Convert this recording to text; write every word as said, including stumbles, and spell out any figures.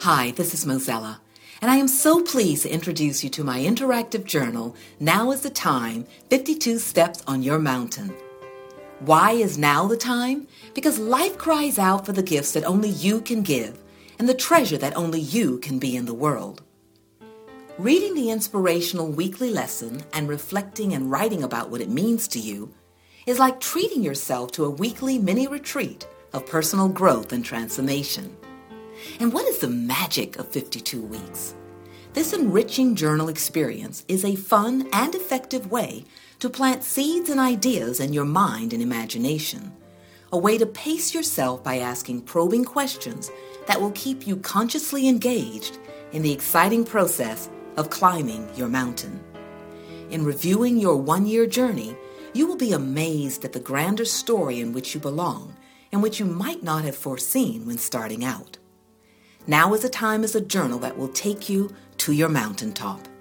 Hi, this is Mozella, and I am so pleased to introduce you to my interactive journal, Now is the Time, fifty-two Steps on Your Mountain. Why is now the time? Because life cries out for the gifts that only you can give, and the treasure that only you can be in the world. Reading the inspirational weekly lesson and reflecting and writing about what it means to you is like treating yourself to a weekly mini retreat of personal growth and transformation. And what is the magic of fifty-two weeks? This enriching journal experience is a fun and effective way to plant seeds and ideas in your mind and imagination, a way to pace yourself by asking probing questions that will keep you consciously engaged in the exciting process of climbing your mountain. In reviewing your one-year journey, you will be amazed at the grander story in which you belong and which you might not have foreseen when starting out. Now is a time as a journal that will take you to your mountaintop.